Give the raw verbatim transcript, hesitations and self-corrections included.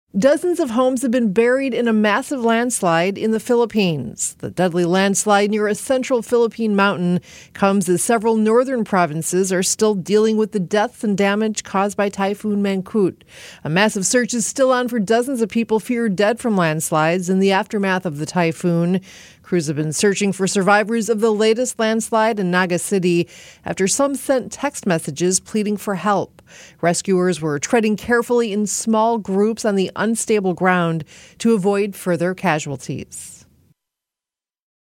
Dozens of homes have been buried in a massive landslide in the Philippines. The deadly landslide near a central Philippine mountain comes as several northern provinces are still dealing with the deaths and damage caused by Typhoon Mangkhut. A massive search is still on for dozens of people feared dead from landslides in the aftermath of the typhoon. Crews have been searching for survivors of the latest landslide in Naga City after some sent text messages pleading for help. Rescuers were treading carefully in small groups on the unstable ground to avoid further casualties.